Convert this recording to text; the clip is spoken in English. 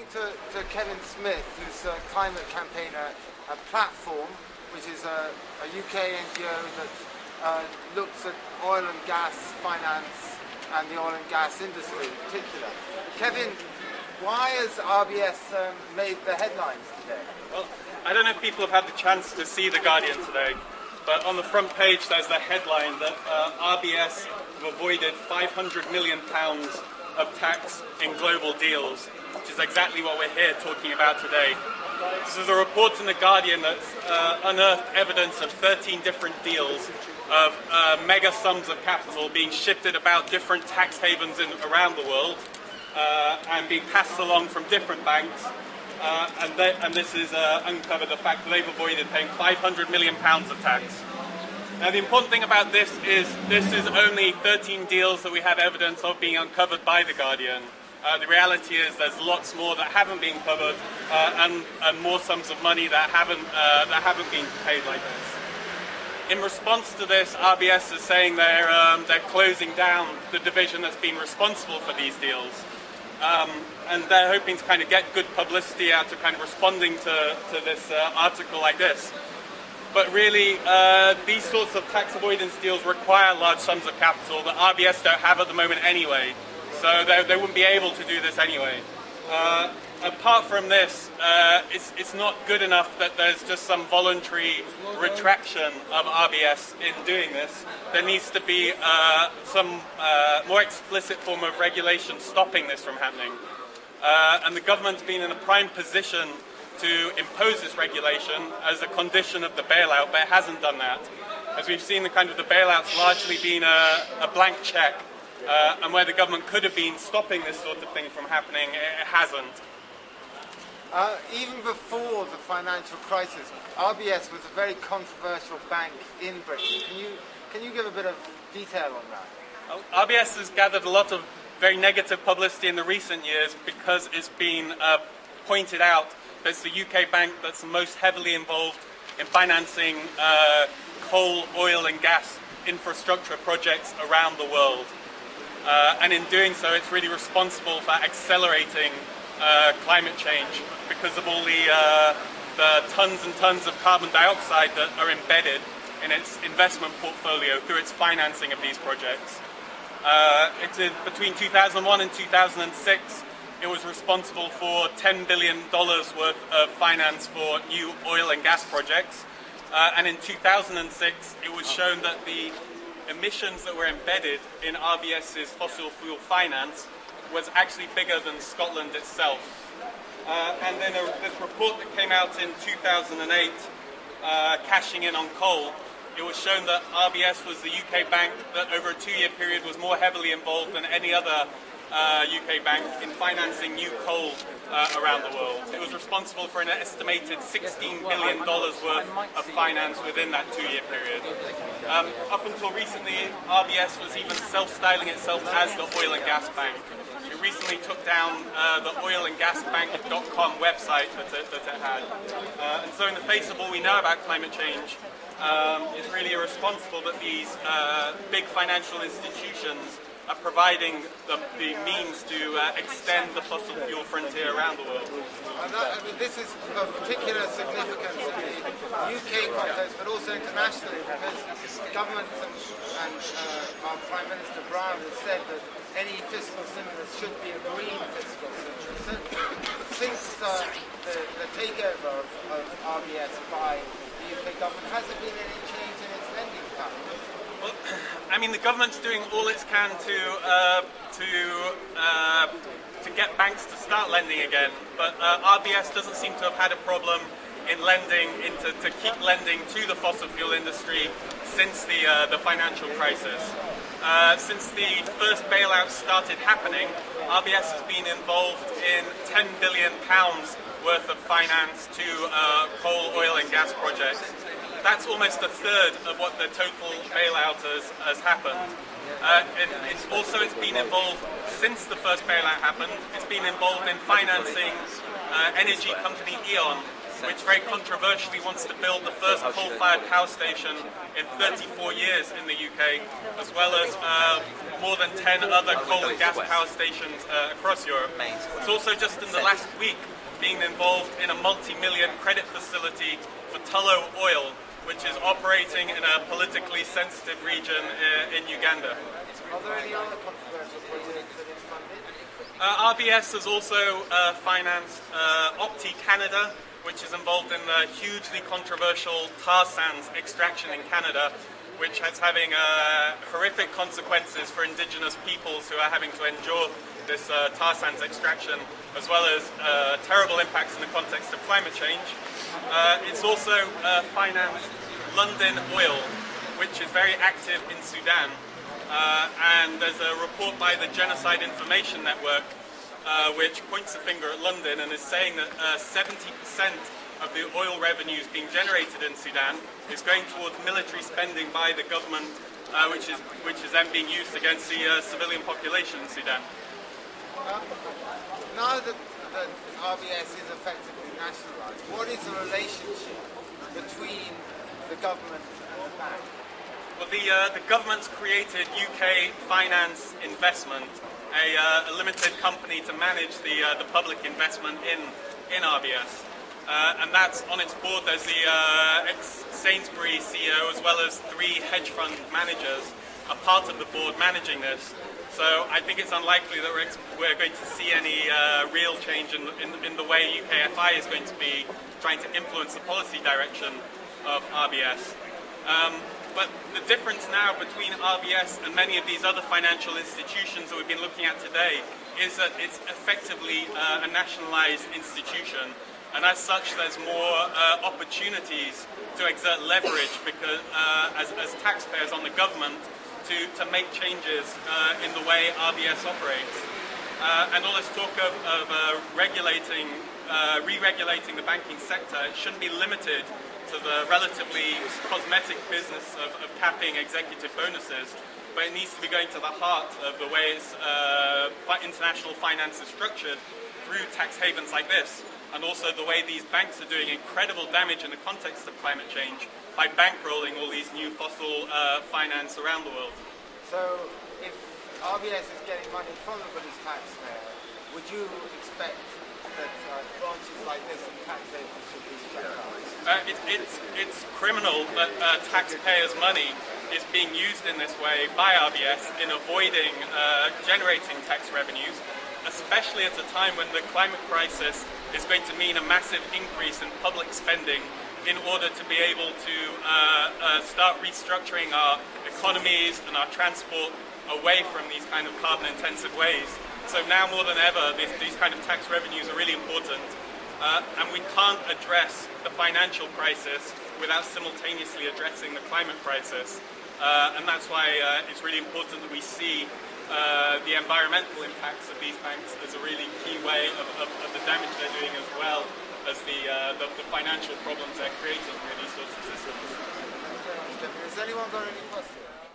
to Kevin Smith, who's a climate campaigner at Platform, which is a UK NGO that looks at oil and gas finance and the oil and gas industry in particular. Kevin, why has RBS made the headlines today? Well, I don't know if people have had the chance to see The Guardian today, but on the front page there's the headline that RBS have avoided £500 million of tax in global deals, which is exactly what we're here talking about today. This is a report in The Guardian that's unearthed evidence of 13 different deals of mega sums of capital being shifted about different tax havens around the world and being passed along from different banks. And this has uncovered the fact that they've avoided paying £500 million of tax. Now, the important thing about this is only 13 deals that we have evidence of being uncovered by The Guardian. The reality is there's lots more that haven't been covered and more sums of money that haven't been paid like this. In response to this, RBS is saying they're closing down the division that's been responsible for these deals. And they're hoping to kind of get good publicity out of kind of responding to this article like this. But really, these sorts of tax avoidance deals require large sums of capital that RBS don't have at the moment anyway. So they wouldn't be able to do this anyway. Apart from this, it's not good enough that there's just some voluntary retraction of RBS in doing this. There needs to be some more explicit form of regulation stopping this from happening. And the government's been in a prime position to impose this regulation as a condition of the bailout, but it hasn't done that. As we've seen, the bailout's largely been a blank check, and where the government could have been stopping this sort of thing from happening, it hasn't. Even before the financial crisis, RBS was a very controversial bank in Britain. Can you give a bit of detail on that? Well, RBS has gathered a lot of very negative publicity in the recent years because it's been pointed out that it's the UK bank that's the most heavily involved in financing coal, oil and gas infrastructure projects around the world. And in doing so, it's really responsible for accelerating climate change because of all the tons and tons of carbon dioxide that are embedded in its investment portfolio through its financing of these projects. Between 2001 and 2006, it was responsible for $10 billion worth of finance for new oil and gas projects. And in 2006, it was shown that the emissions that were embedded in RBS's fossil fuel finance was actually bigger than Scotland itself. And then this report that came out in 2008, cashing in on coal, it was shown that RBS was the UK bank that over a 2-year period was more heavily involved than any other UK bank in financing new coal around the world. It was responsible for an estimated $16 billion worth of finance within that 2-year period. Up until recently, RBS was even self-styling itself as the oil and gas bank. It recently took down the oilandgasbank.com website that it had. And so in the face of all we know about climate change, it's really irresponsible that these big financial institutions are providing the means to extend the fossil fuel frontier around the world. This is of particular significance in the UK context, but also internationally, because governments and our Prime Minister Brown has said that any fiscal stimulus should be a green fiscal stimulus. So, since the takeover of RBS by the UK government, has there been any change in its lending pattern? Well, I mean, the government's doing all it can to get banks to start lending again, but RBS doesn't seem to have had a problem in lending, to keep lending to the fossil fuel industry since the financial crisis. Since the first bailout started happening, RBS has been involved in £10 billion worth of finance to coal, oil and gas projects. That's almost a third of what the total bailout has happened. It's been involved, since the first bailout happened, it's been involved in financing energy company E.ON which very controversially wants to build the first coal-fired power station in 34 years in the UK, as well as more than 10 other coal and gas power stations across Europe. It's also just in the last week being involved in a multi-million credit facility for Tullow Oil, which is operating in a politically sensitive region in Uganda. Are there any other controversial projects that it's funded? RBS has also financed Opti Canada, which is involved in the hugely controversial tar sands extraction in Canada, which is having horrific consequences for indigenous peoples who are having to endure this tar sands extraction, as well as terrible impacts in the context of climate change. It's also financed Lundin Oil, which is very active in Sudan. And there's a report by the Genocide Information Network which points a finger at London and is saying that 70% of the oil revenues being generated in Sudan is going towards military spending by the government, which is then being used against the civilian population in Sudan. Now that RBS is effectively nationalised, what is the relationship between the government and the bank? Well, the government's created UK Finance Investment, a limited company to manage the public investment in RBS. And that's on its board. There's the ex-Sainsbury CEO as well as 3 hedge fund managers are part of the board managing this. So I think it's unlikely that we're going to see any real change in the way UKFI is going to be trying to influence the policy direction of RBS. But the difference now between RBS and many of these other financial institutions that we've been looking at today is that it's effectively a nationalised institution, and as such there's more opportunities to exert leverage because as taxpayers on the government to make changes in the way RBS operates. And all this talk of re-regulating the banking sector, it shouldn't be limited to the relatively cosmetic business of capping executive bonuses, but it needs to be going to the heart of the ways international finance is structured through tax havens like this, and also the way these banks are doing incredible damage in the context of climate change by bankrolling all these new fossil finance around the world. So if RBS is getting money from the British taxpayer, would you expect that branches like this in tax havens should be shut down? It's criminal that taxpayers' money is being used in this way by RBS in avoiding generating tax revenues, especially at a time when the climate crisis is going to mean a massive increase in public spending in order to be able to start restructuring our economies and our transport away from these kind of carbon-intensive ways. So now more than ever, these kind of tax revenues are really important. And we can't address the financial crisis without simultaneously addressing the climate crisis. And that's why it's really important that we see the environmental impacts of these banks as a really key way of the damage they're doing, as well as the financial problems they're creating in these sorts of systems. Has anyone got any questions?